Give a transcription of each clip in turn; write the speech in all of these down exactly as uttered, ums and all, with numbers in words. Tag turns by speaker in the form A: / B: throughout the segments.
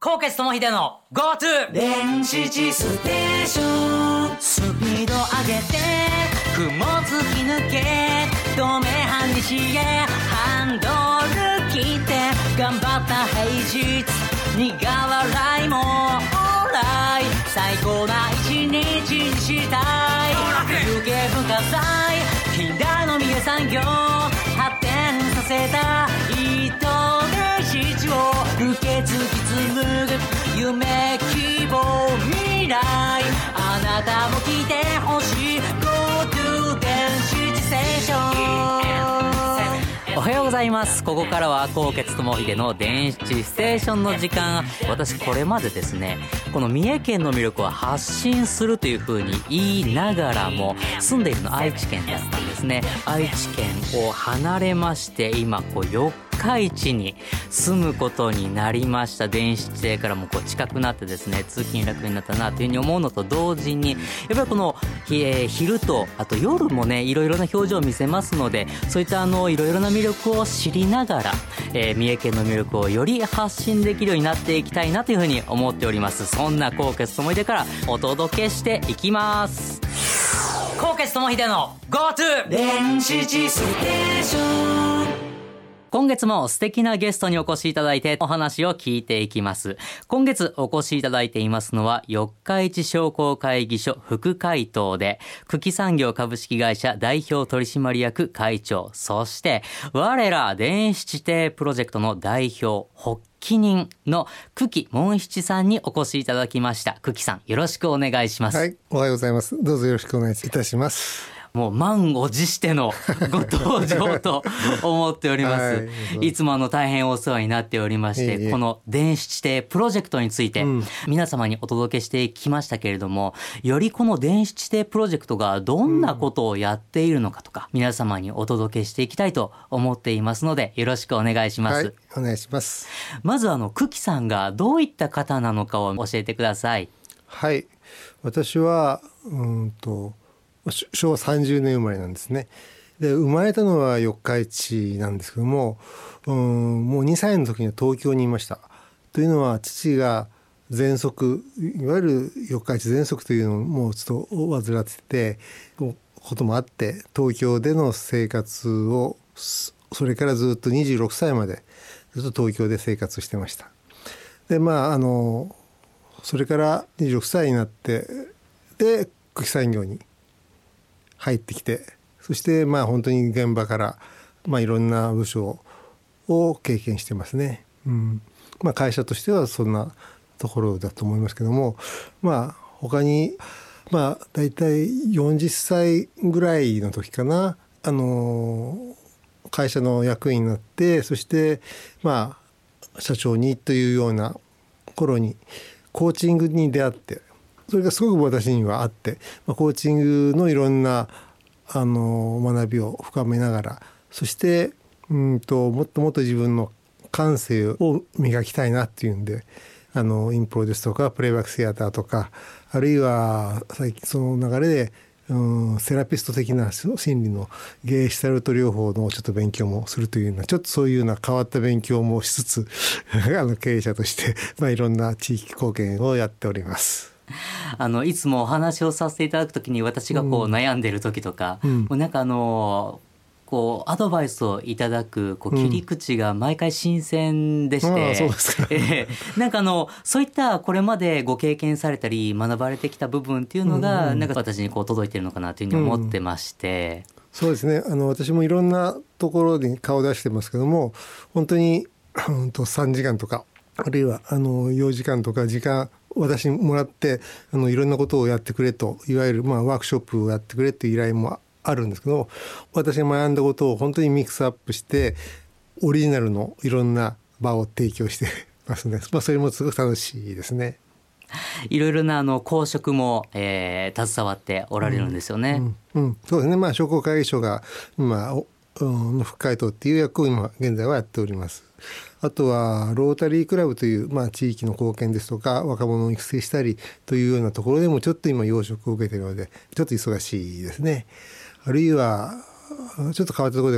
A: 高血友秀の GoTo 電子地ステーション。スピード上げて雲突き抜け止め半日へハンドル切って頑張った平日苦笑いもオーライ最高な一日にしたい。有形文化祭平宮産業発展させた糸電子を受け継ぎ紡ぐ夢希望未来あなたも来てほしい GoTo 電子ステーション。おはようございます。ここからは高血友秀の電子ステーションの時間。私これまでですねこの三重県の魅力を発信するという風に言いながらも住んでいるの愛知県だったんですね。愛知県を離れまして今こう四日市に住むことになりました。電子地からもこう近くなってですね通勤楽になったなというふうに思うのと同時にやっぱりこの、えー、昼とあと夜もねいろいろな表情を見せますのでそういったあのいろいろな魅力を知りながら、えー、三重県の魅力をより発信できるようになっていきたいなというふうに思っております。そんな高血友秀からお届けしていきます。高血友秀の GoTo 電子地ステーション。今月も素敵なゲストにお越しいただいてお話を聞いていきます。今月お越しいただいていますのは四日市商工会議所副会頭で久喜産業株式会社代表取締役会長そして我ら電子地底プロジェクトの代表発起人の久喜門七さんにお越しいただきました。久喜さんよろしくお願いします。
B: はい、おはようございます。どうぞよろしくお願いいたします。
A: もう満を持してのご登場と思っております、はい、いつもあの大変お世話になっておりまして、いいこの電子地底プロジェクトについて皆様にお届けしてきましたけれども、うん、よりこの電子地底プロジェクトがどんなことをやっているのかとか、うん、皆様にお届けしていきたいと思っていますのでよろしくお願いします。
B: はい、お願いします。
A: まずあの久喜さんがどういった方なのかを教えてください。
B: はい、私はうんとしょうわさんじゅうねん生まれなんですね。で生まれたのは四日市なんですけども、うんもうにさいの時には東京にいました。というのは父が喘息いわゆる四日市喘息というのをもうちょっと患っててこともあって東京での生活をそれからずっとにじゅうろくさいまでずっと東京で生活してました。でまああのそれからにじゅうろくさいになってで久喜産業に入ってきてそしてまあ本当に現場からまあいろんな部署を経験してますね、うんまあ、会社としてはそんなところだと思いますけども、まあ他にまあ大体よんじゅっさいぐらいの時かなあの会社の役員になってそしてまあ社長にというような頃にコーチングに出会ってそれがすごく私にはあって、まあ、コーチングのいろんなあの学びを深めながらそしてうんともっともっと自分の感性を磨きたいなっていうんであのインプロですとかプレイバックシアターとかあるいは最近その流れでうんセラピスト的な心理のゲーシュタルト療法のちょっと勉強もするというようなちょっとそういうような変わった勉強もしつつあの経営者として、まあ、いろんな地域貢献をやっております。
A: あのいつもお話をさせていただくときに私がこう悩んでる時とか、うん、もうなんかあのこうアドバイスをいただくこう切り口が毎回新鮮でして、うん、そうですか、えー、なんかあのそういったこれまでご経験されたり学ばれてきた部分っていうのが、うん、なんか私にこう届いてるのかなというふうに思ってまして、うん、
B: そうですねあの私もいろんなところに顔を出してますけども本当にさんじかんとかあるいはあのよじかんとか時間私にもらってあのいろんなことをやってくれといわゆるまあワークショップをやってくれという依頼もあるんですけど私が学んだことを本当にミックスアップしてオリジナルのいろんな場を提供してますね、まあ、それもすごく楽しいですね。
A: いろいろなあの公職も、えー、携わっておられるんですよね、
B: うんうんうん、そうですね、まあ、商工会議所が今の副会頭っていう役を今現在はやっております。あとはロータリークラブという、まあ、地域の貢献ですとか若者を育成したりというようなところでもちょっと今要職を受けているのでちょっと忙しいですね。あるいはちょっと変わったところで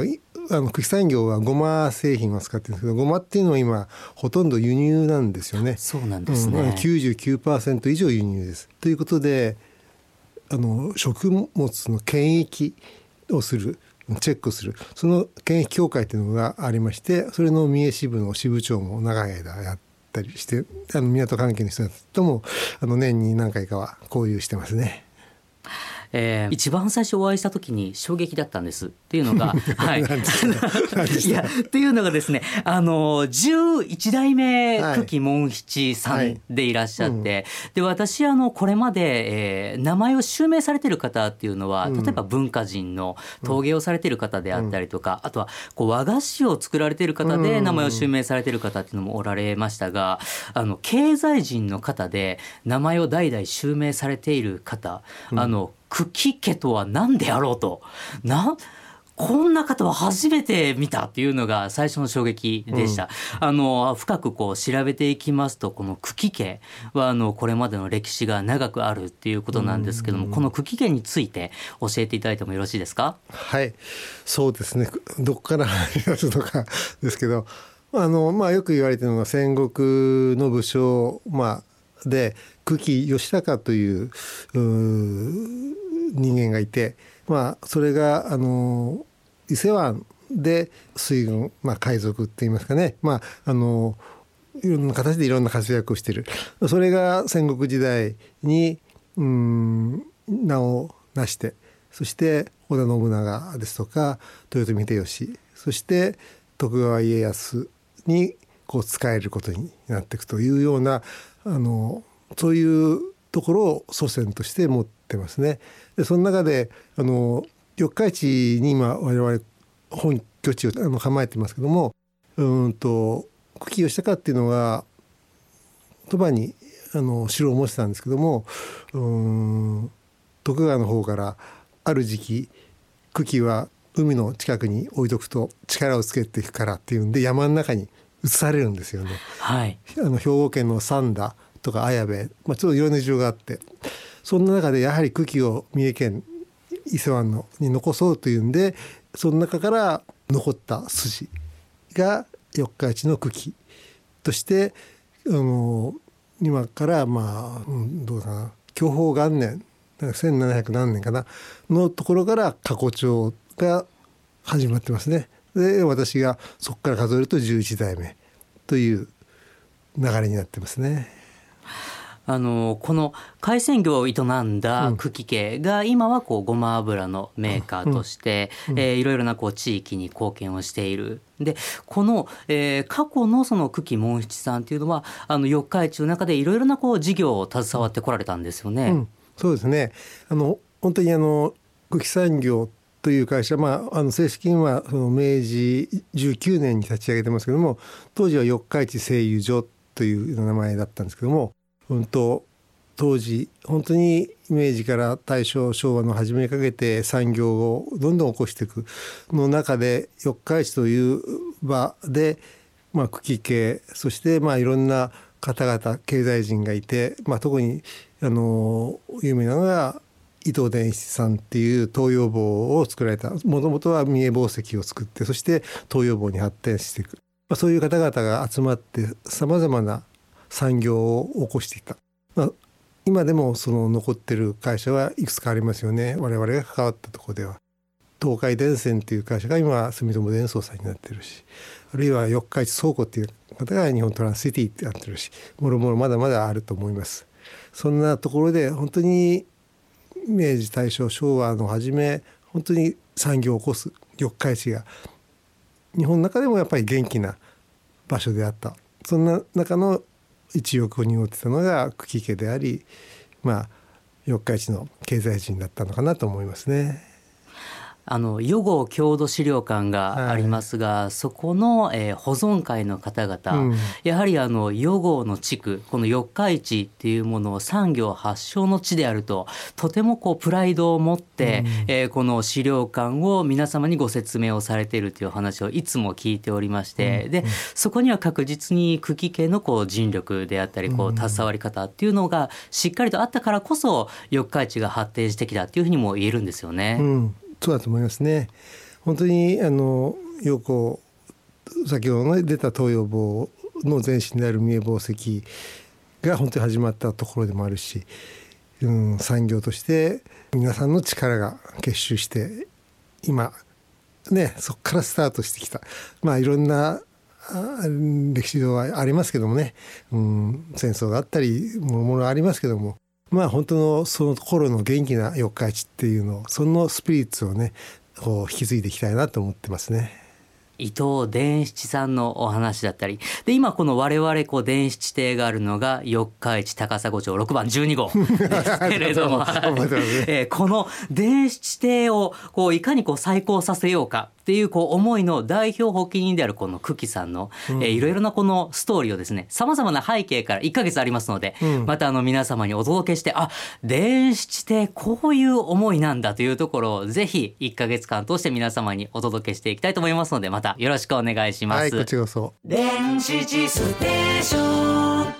B: あの茎産業はごま製品を使ってるんですけど、ごまっていうのは今ほとんど輸入なんですよね。
A: そうなんですね、
B: うん、きゅうじゅうきゅうパーセント 以上輸入です。ということで、あの食物の検疫をする、チェックをする、その検疫協会というのがありまして、それの三重支部の支部長も長い間やったりして、あの港関係の人ともあの年に何回かは交流してますね。
A: えー、一番最初お会いした時に衝撃だったんですっていうのがはい、いやっていうのがですね、あのじゅういち代目久喜門七さんでいらっしゃって、はいはい、うん、で私あのこれまで、えー、名前を襲名されている方っていうのは、うん、例えば文化人の陶芸をされている方であったりとか、うん、あとはこう和菓子を作られている方で名前を襲名されている方っていうのもおられましたが、あの経済人の方で名前を代々襲名されている方、うん、あの久喜家とは何であろうと、なこんな方は初めて見たっていうのが最初の衝撃でした、うん、あの深くこう調べていきますと、この久喜家はあのこれまでの歴史が長くあるっていうことなんですけども、うん、この久喜家について教えていただいてもよろしいですか？
B: はい、そうですね、どこから話すのかですけど、あの、まあ、よく言われているのが戦国の武将、まあ、で久喜義高という、う人間がいて、まあ、それがあの伊勢湾で水軍、まあ、海賊って言いますかね、まあ、あのいろんな形でいろんな活躍をしている。それが戦国時代にうん名を成して、そして織田信長ですとか豊臣秀吉、そして徳川家康にこう仕えることになっていくというような、あのそういうところを祖先として持ってますね。でその中であの四日市に今我々本拠地をあの構えてますけども、うんと久喜義高っていうのが鳥羽にあの城を持ってたんですけども、うん徳川の方からある時期久喜は海の近くに置いとくと力をつけていくからっていうんで山の中に移されるんですよね、
A: はい、
B: あの兵庫県の三田とか綾部、まあ、ちょっといろんな事情があって、そんな中でやはり久喜を三重県伊勢湾のに残そうというんで、その中から残った筋が四日市の久喜として、あの今からまあ、うん、どうかな、享保元年せんななひゃく何年かなのところから過去帳が始まってますね。で私がそこから数えるとじゅういち代目という流れになってますね。
A: あのこの海鮮業を営んだ久喜家が今はこうごま油のメーカーとして、うんうんえー、いろいろなこう地域に貢献をしている。でこの、えー、過去のその久喜門七さんというのはあの四日市の中でいろいろなこう事業を携わってこられたんですよね、うん、
B: そうですね。あの本当にあの久喜産業という会社、まあ、あの正式にはその明治じゅうきゅうねんに立ち上げてますけども、当時は四日市製油所という名前だったんですけども、うんと当時本当に明治から大正昭和の初めにかけて産業をどんどん起こしていくの中で、四日市という場で、まあ、久喜家そしてまあいろんな方々経済人がいて、まあ、特にあの有名なのが伊藤伝七さんっていう東洋棒を作られた。もともとは三重紡績を作って、そして東洋棒に発展していく、まあ、そういう方々が集まってさまざまな産業を起こしていた、まあ、今でもその残ってる会社はいくつかありますよね。我々が関わったところでは東海電線っていう会社が今住友電装さんになってるし、あるいは四日市倉庫っていう方が日本トランスシティってやってるし、もろもろまだまだあると思います。そんなところで本当に明治大正昭和の初め本当に産業を起こす四日市が日本の中でもやっぱり元気な場所であった。そんな中の一翼を担ってたのが久喜家であり、まあ四日市の経済人だったのかなと思いますね。
A: あの予後郷土資料館がありますが、はい、そこの、えー、保存会の方々、うん、やはりあの予後の地区、この四日市っていうものを産業発祥の地であるととてもこうプライドを持って、うんえー、この資料館を皆様にご説明をされているという話をいつも聞いておりまして、うん、でそこには確実に久喜家のこう尽力であったりこう携わり方っていうのがしっかりとあったからこそ四日市が発展してきたっていうふうにも言えるんですよね。
B: うんそうだと思いますね。本当にあの横先ほど、ね、出た東洋坊の前身である三重紡績が本当に始まったところでもあるし、うん、産業として皆さんの力が結集して今ねそこからスタートしてきた、まあいろんな歴史上はありますけどもね、うん、戦争があったりもろもろありますけども、まあ本当のその頃の元気な四日市っていうのをそのスピリッツをねこう引き継いでいきたいなと思ってますね。
A: 伊藤伝七さんのお話だったりで、今この我々こう伝七邸があるのが四日市高砂町ろくばんじゅうにごうですけれどもえー、この伝七邸をこういかにこう再興させようかっていうこう思いの代表発起人であるこの久喜さんの、うんえー、いろいろなこのストーリーをですね、さまざまな背景からいっかげつありますので、うん、またあの皆様にお届けして、あ、伝七邸こういう思いなんだというところをぜひいっかげつかん通して皆様にお届けしていきたいと思いますので、またよろしくお願いします。
B: はい、こちらこそ。
A: 伝七ステーション。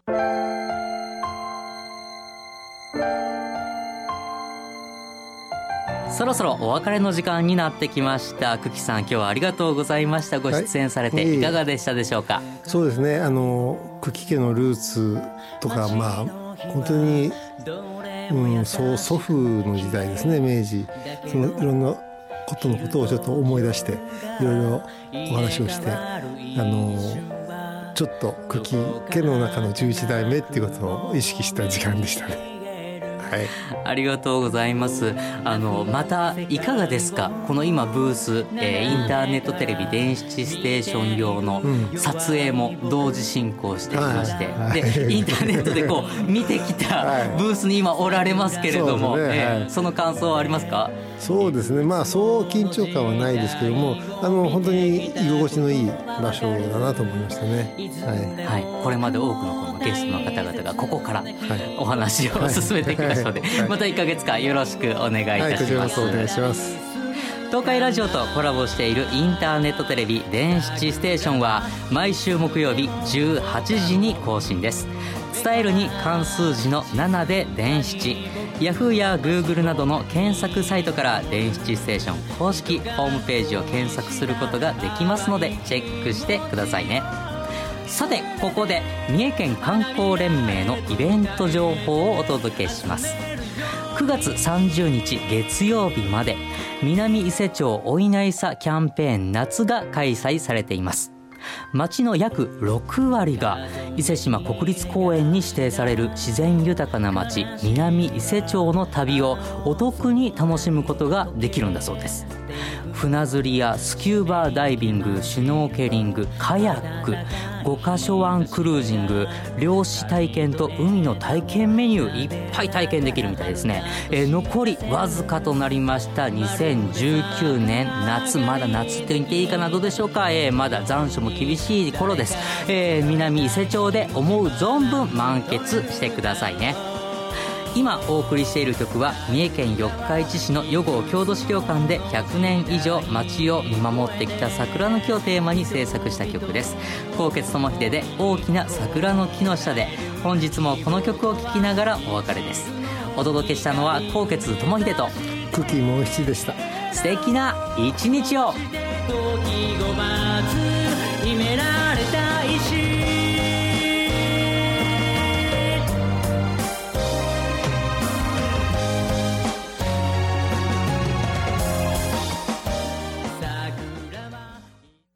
A: そろそろお別れの時間になってきました。久喜さん、今日はありがとうございました。ご出演されていかがでしたでしょうか。はい、
B: そうですね、あの久喜家のルーツとか、まあ本当に、うん、そう祖父の時代ですね、明治、そのいろんなことのことをちょっと思い出していろいろお話をして、あのちょっと久喜家の中のじゅういちだいめっていうことを意識した時間でしたね。はい、
A: ありがとうございます。あのまたいかがですか、この今ブース、えー、インターネットテレビ伝七ステーション用の撮影も同時進行していまして、うんはい、でインターネットでこう見てきたブースに今おられますけれども、はい そ, ねえーはい、その感想はありますか。
B: そうですね、まあそう緊張感はないですけども、あの本当に居心地のいい場所だなと思いましたね。はい、
A: はい、これまで多くのこのゲストの方々がここからお話を進めていきましたので、またいっかげつかんよろしくお願いいたします。はい、こちらこそお願いします。東海ラジオとコラボしているインターネットテレビ伝七ステーションは毎週木曜日じゅうはちじに更新です。伝えるに漢数字のななで伝七、ヤフーやグーグルなどの検索サイトから伝七ステーション公式ホームページを検索することができますのでチェックしてくださいね。さてここで三重県観光連盟のイベント情報をお届けします。くがつさんじゅうにち月曜日まで南伊勢町おいないさキャンペーン夏が開催されています。町の約ろくわりが伊勢志摩国立公園に指定される自然豊かな町南伊勢町の旅をお得に楽しむことができるんだそうです。船釣りやスキューバーダイビング、シュノーケリング、カヤック、五ヶ所湾クルージング、漁師体験と海の体験メニューいっぱい体験できるみたいですね。えー、残りわずかとなりましたにせんじゅうきゅうねん夏、まだ夏って言っていいかな、どうでしょうか。えー、まだ残暑も厳しい頃です。えー、南伊勢町で思う存分満喫してくださいね。今お送りしている曲は三重県四日市市の予郷郷土資料館でひゃくねん以上町を見守ってきた桜の木をテーマに制作した曲です。纐纈智秀で大きな桜の木の下で、本日もこの曲を聴きながらお別れです。お届けしたのは纐纈智秀と
B: 久喜毛七でした。
A: 素敵な一日を。